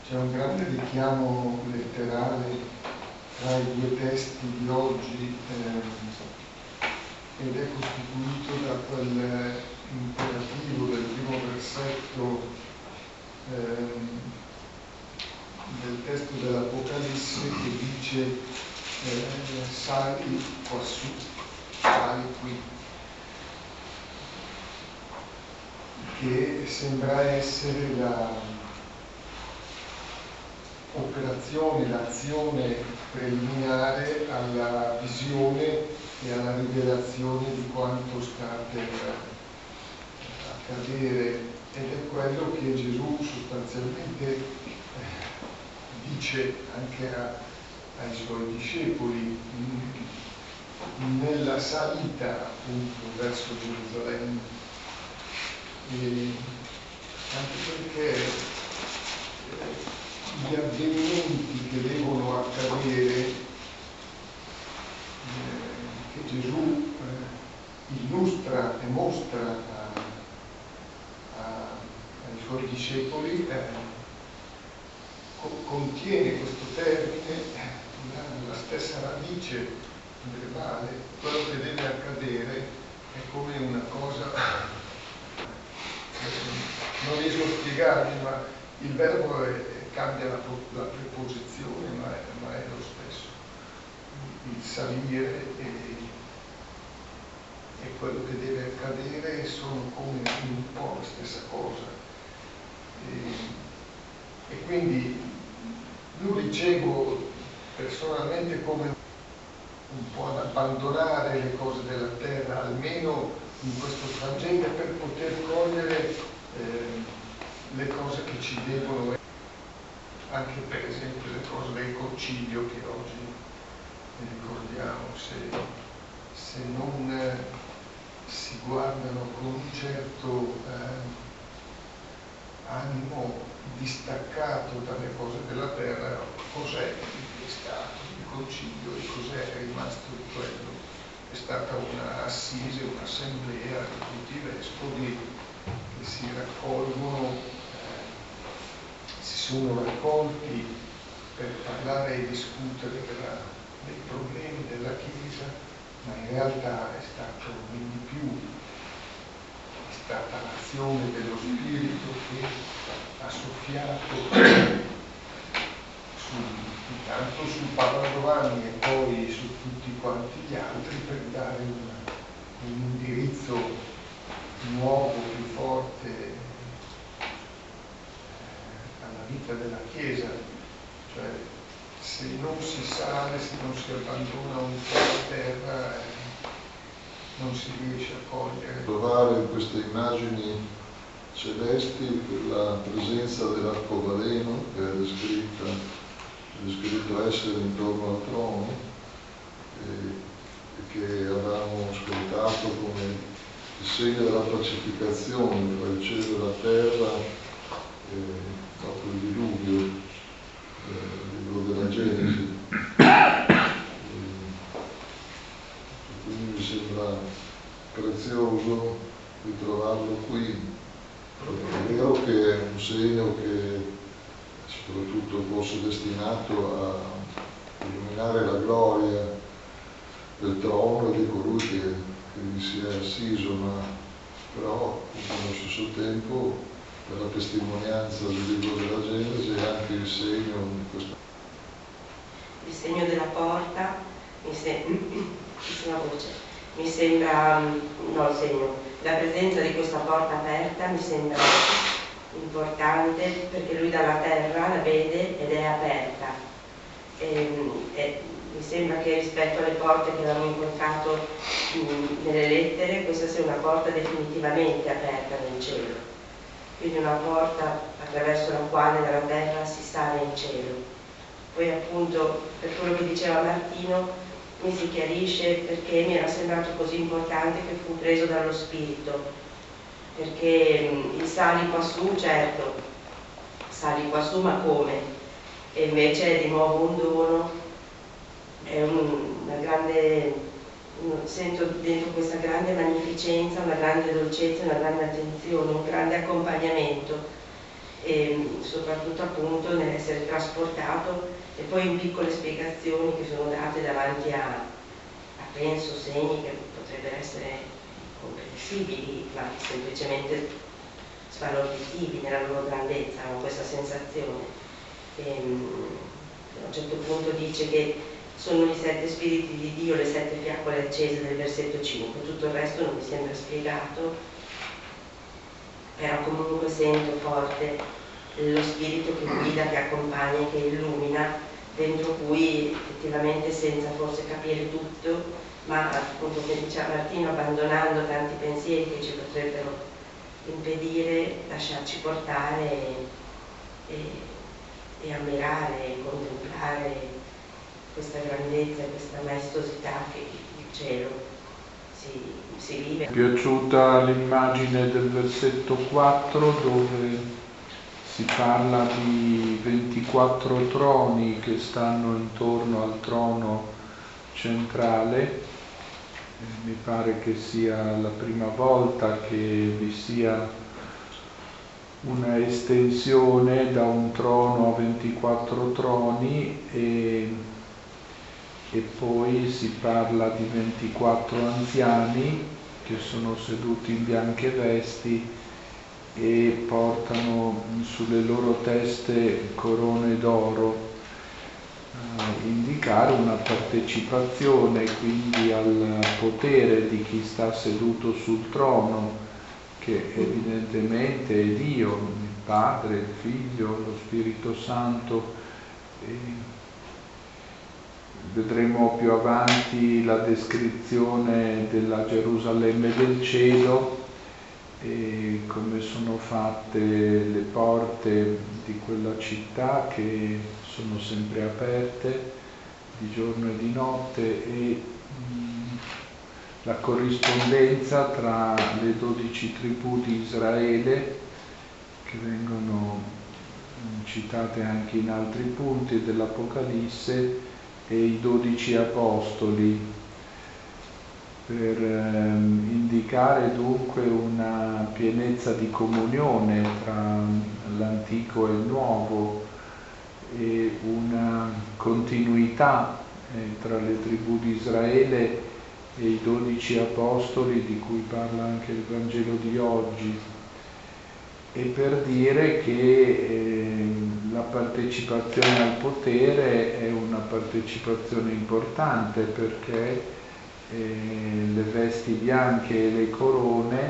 C'è un grande richiamo letterale tra i due testi di oggi ed è costituito da quel imperativo del primo versetto del testo dell'Apocalisse che dice sali quassù, sali qui, che sembra essere l'azione preliminare alla visione e alla rivelazione di quanto sta per accadere, ed è quello che Gesù sostanzialmente dice anche ai suoi discepoli nella salita appunto verso Gerusalemme, anche perché gli avvenimenti che devono accadere, che Gesù illustra e mostra ai suoi discepoli, contiene questo termine, la stessa radice verbale. Quello che deve accadere è come una cosa, non riesco a spiegarmi, ma il verbo cambia la preposizione, ma è lo stesso. Il salire e quello che deve accadere sono come un po' la stessa cosa. E quindi lo ricevo personalmente come un po' ad abbandonare le cose della terra, almeno in questo frangente, per poter cogliere le cose che ci devono, anche per esempio le cose del concilio che oggi ricordiamo, se non si guardano con un certo animo distaccato dalle cose della terra, cos'è che è stato il concilio e cos'è rimasto di quello? È stata una assise, un'assemblea di tutti i vescovi che si raccolgono, si sono raccolti per parlare e discutere dei problemi della Chiesa, ma in realtà è stato ben di più. È stata l'azione dello Spirito che ha soffiato intanto su Papa Giovanni e poi su tutti quanti gli altri per dare un indirizzo nuovo, più forte alla vita della Chiesa. Cioè, se non si sale, se non si abbandona un po' la terra, non si riesce a cogliere. Trovare in queste immagini celesti la presenza dell'arcobaleno che è descritto essere intorno al trono e che avevamo ascoltato come il segno della pacificazione tra il cielo e la terra dopo il diluvio, il libro della Genesi. Quindi mi sembra prezioso ritrovarlo qui. È vero che è un segno che soprattutto fosse destinato a illuminare la gloria del trono e di colui che vi si è assiso, ma però allo stesso tempo per la testimonianza del libro della Genesi è anche il segno di questo. Il segno della porta mi sembra, no, il segno, la presenza di questa porta aperta mi sembra importante perché lui dalla terra la vede ed è aperta. Mi sembra che rispetto alle porte che avevamo incontrato nelle lettere, questa sia una porta definitivamente aperta nel cielo, quindi una porta attraverso la quale dalla terra si sale in cielo. Poi appunto, per quello che diceva Martino, mi si chiarisce perché mi era sembrato così importante che fu preso dallo Spirito, perché il sali quassù, certo, sali quassù, ma come? E invece è di nuovo un dono, è una grande, sento dentro questa grande magnificenza, una grande dolcezza, una grande attenzione, un grande accompagnamento. soprattutto appunto nell'essere trasportato e poi in piccole spiegazioni che sono date davanti a penso segni che potrebbero essere comprensibili ma semplicemente sbalorditivi nella loro grandezza, ho questa sensazione. A un certo punto dice che sono i 7 spiriti di Dio, le 7 fiaccole accese del versetto 5, tutto il resto non mi sembra spiegato, però comunque sento forte lo spirito che guida, che accompagna, che illumina, dentro cui effettivamente senza forse capire tutto, ma appunto come diceva Martino, abbandonando tanti pensieri che ci potrebbero impedire, lasciarci portare e ammirare e contemplare questa grandezza e questa maestosità che il cielo si vive. Mi è piaciuta l'immagine del versetto 4 dove si parla di 24 troni che stanno intorno al trono centrale. Mi pare che sia la prima volta che vi sia una estensione da un trono a 24 troni e poi si parla di 24 anziani che sono seduti in bianche vesti e portano sulle loro teste corone d'oro, indicare una partecipazione quindi al potere di chi sta seduto sul trono, che evidentemente è Dio, il Padre, il Figlio, lo Spirito Santo. Vedremo più avanti la descrizione della Gerusalemme del cielo e come sono fatte le porte di quella città che sono sempre aperte di giorno e di notte e la corrispondenza tra le 12 tribù di Israele che vengono citate anche in altri punti dell'Apocalisse e i 12 apostoli, per indicare dunque una pienezza di comunione tra l'antico e il nuovo e una continuità tra le tribù di Israele e i 12 apostoli di cui parla anche il Vangelo di oggi, e per dire che la partecipazione al potere è una partecipazione importante perché le vesti bianche e le corone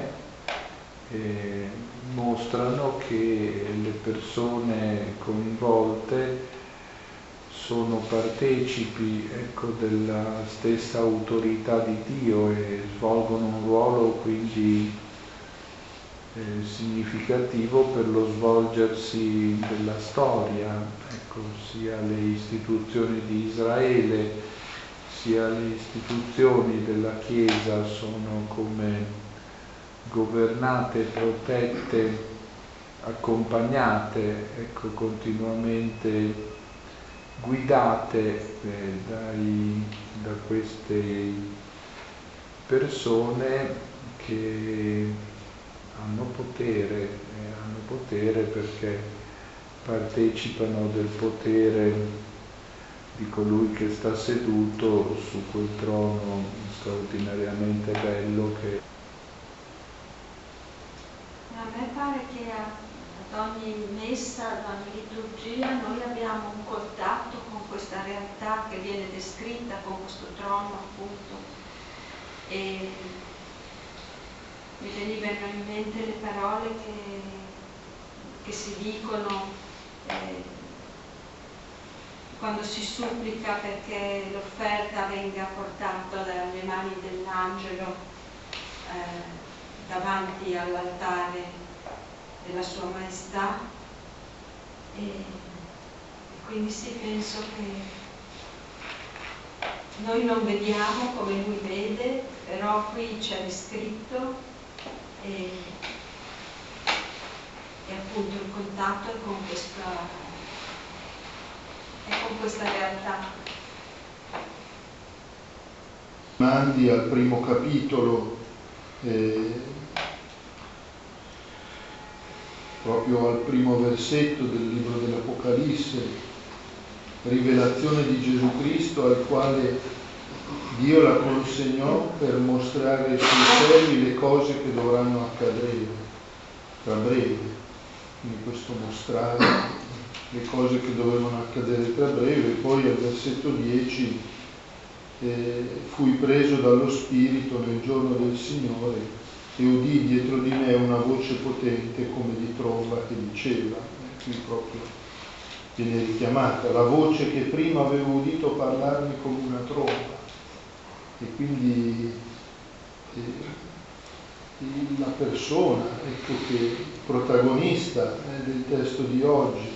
mostrano che le persone coinvolte sono partecipi, ecco, della stessa autorità di Dio e svolgono un ruolo quindi significativo per lo svolgersi della storia, ecco, sia le istituzioni di Israele sia le istituzioni della Chiesa sono come governate, protette, accompagnate, ecco, continuamente guidate da queste persone che hanno potere perché partecipano del potere di colui che sta seduto su quel trono straordinariamente bello che... A me pare che ad ogni messa, ad ogni liturgia noi abbiamo un contatto con questa realtà che viene descritta, con questo trono appunto, e mi venivano in mente le parole che si dicono quando si supplica perché l'offerta venga portata dalle mani dell'angelo davanti all'altare della Sua Maestà, e quindi sì, penso che noi non vediamo come Lui vede, però qui c'è descritto e appunto il contatto è con questa realtà. Mandi al primo capitolo proprio al primo versetto del libro dell'Apocalisse, rivelazione di Gesù Cristo al quale Dio la consegnò per mostrare ai suoi servi le cose che dovranno accadere tra breve. Quindi questo mostrare le cose che dovevano accadere tra breve. Poi al versetto 10, fui preso dallo Spirito nel giorno del Signore e udì dietro di me una voce potente come di tromba che diceva, qui proprio viene richiamata la voce che prima avevo udito parlarmi come una tromba. E quindi la persona, ecco, che protagonista del testo di oggi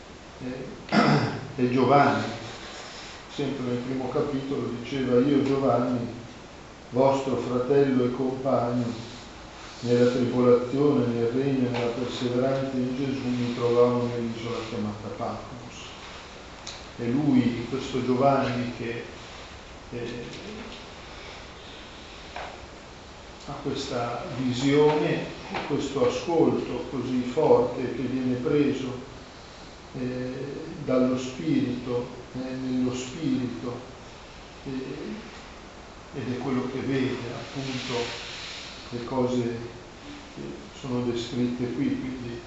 è Giovanni. Sempre nel primo capitolo diceva: io Giovanni, vostro fratello e compagno, nella tribolazione, nel regno e nella perseveranza in Gesù mi trovavo nell'isola chiamata Patmos. È lui, questo Giovanni, che ha questa visione, questo ascolto così forte che viene preso dallo Spirito, nello Spirito, ed è quello che vede appunto le cose che sono descritte qui, quindi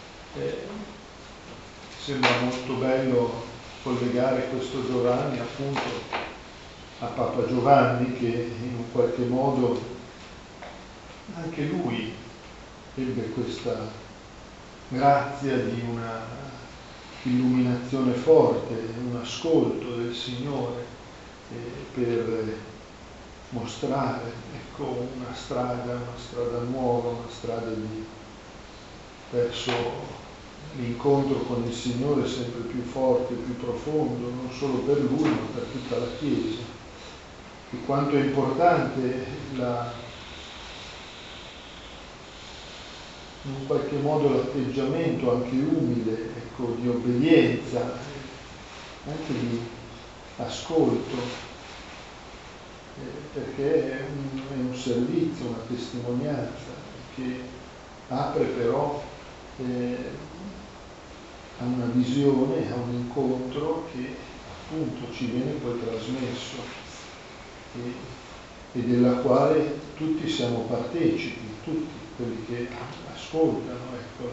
sembra molto bello collegare questo Giovanni appunto a Papa Giovanni, che in un qualche modo anche lui ebbe questa grazia di una illuminazione forte, un ascolto del Signore per mostrare, ecco, una strada nuova, una strada verso l'incontro con il Signore sempre più forte, più profondo, non solo per lui ma per tutta la Chiesa. E quanto è importante in qualche modo l'atteggiamento anche umile, ecco, di obbedienza, anche di ascolto, perché è un servizio, una testimonianza che apre però a una visione, a un incontro che appunto ci viene poi trasmesso e della quale tutti siamo partecipi, tutti quelli che ascoltano, ecco,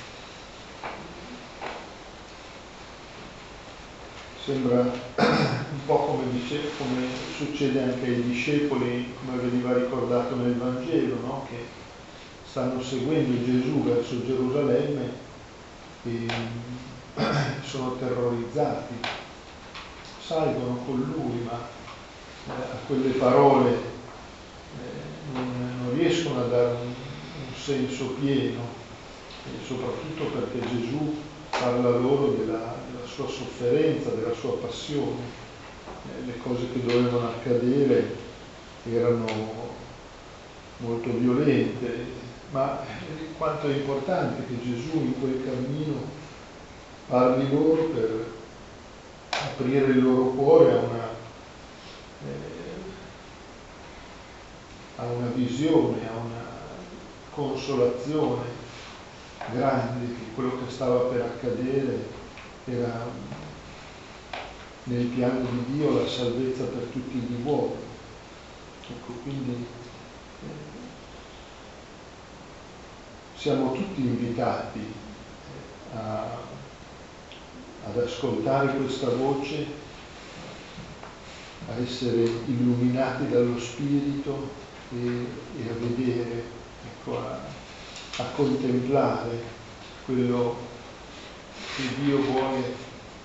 sembra un po' come succede anche ai discepoli, come veniva ricordato nel Vangelo, no? Che stanno seguendo Gesù verso Gerusalemme e sono terrorizzati, salgono con lui, ma a quelle parole non riescono a dare un senso pieno, soprattutto perché Gesù parla loro della sua sofferenza, della sua passione. Le cose che dovevano accadere erano molto violente, ma quanto è importante che Gesù in quel cammino parli loro per aprire il loro cuore a una visione, a una consolazione grande, che quello che stava per accadere era nel piano di Dio la salvezza per tutti gli uomini. Ecco, quindi siamo tutti invitati ad ascoltare questa voce, a essere illuminati dallo Spirito e a vedere, ecco, a contemplare quello che Dio vuole,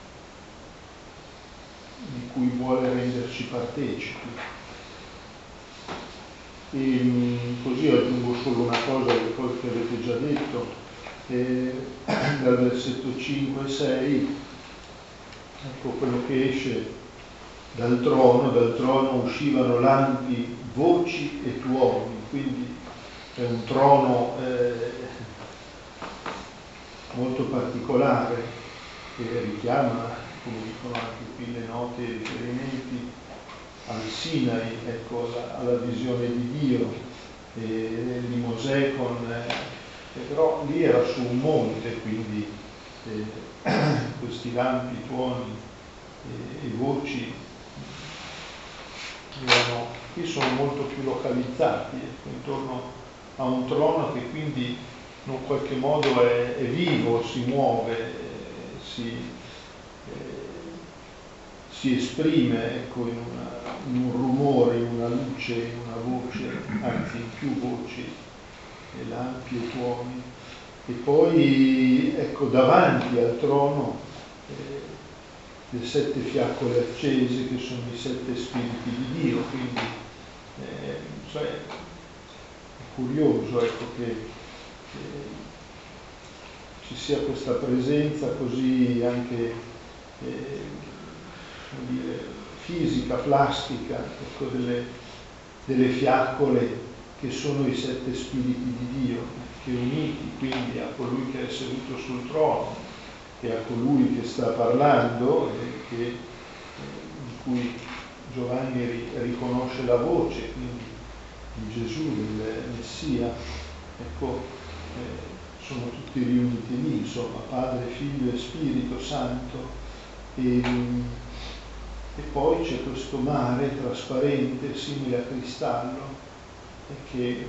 di cui vuole renderci partecipi. E così aggiungo solo una cosa alle cose che avete già detto, dal versetto 5 e 6, ecco quello che esce dal trono uscivano lampi, voci e tuoni, quindi è un trono molto particolare che richiama, come dicono anche qui le note e i riferimenti, al Sinai, ecco, alla visione di Dio, di Mosè con però lì era su un monte, quindi questi lampi, tuoni e voci qui sono molto più localizzati, intorno a un trono che quindi in un qualche modo è vivo, si muove, si esprime, ecco, in un rumore, in una luce, in una voce, anzi in più voci, e lampi e tuoni. E poi, ecco, davanti al trono le 7 fiaccole accese, che sono i 7 spiriti di Dio, quindi cioè, è curioso, ecco, che ci sia questa presenza così anche come dire, fisica, plastica, ecco, delle fiaccole che sono i 7 spiriti di Dio, che uniti quindi a colui che è seduto sul trono e a colui che sta parlando, di cui Giovanni riconosce la voce, quindi di Gesù, del Messia, ecco, sono tutti riuniti lì, insomma, Padre, Figlio e Spirito Santo. E poi c'è questo mare trasparente, simile a cristallo, che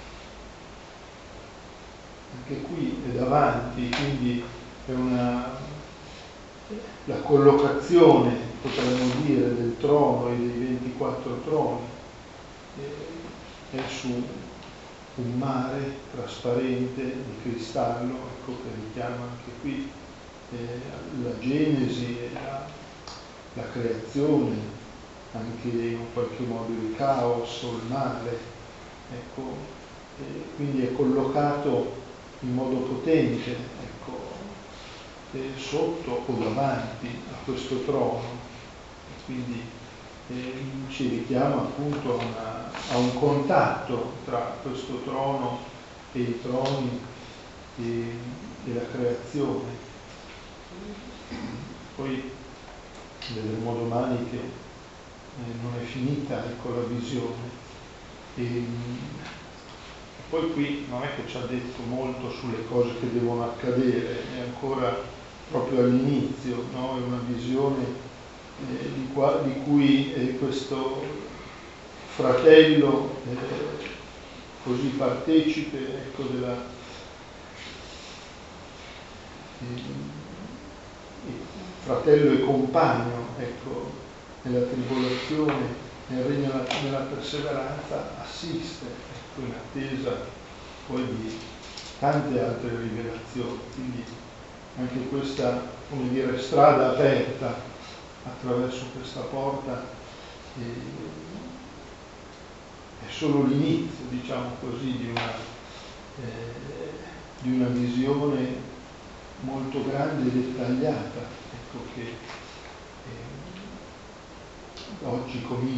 anche qui è davanti, quindi è la collocazione, potremmo dire, del trono e dei 24 troni è su un mare trasparente di cristallo, ecco, che richiama anche qui la Genesi e la creazione, anche in un qualche modo il caos o il male, ecco, quindi è collocato in modo potente, ecco, sotto o davanti a questo trono, e quindi ci richiama appunto a un contatto tra questo trono e i troni e la creazione. Poi vedremo domani che non è finita, ecco, la visione. E poi qui non è che ci ha detto molto sulle cose che devono accadere, è ancora proprio all'inizio, no? È una visione di cui questo fratello così partecipe, ecco, fratello e compagno, ecco, nella tribolazione, nel regno nella perseveranza, assiste, ecco, in attesa poi di tante altre rivelazioni. Quindi anche questa, come dire, strada aperta attraverso questa porta è solo l'inizio, diciamo così, di una visione molto grande e dettagliata, ecco, che oggi comincia.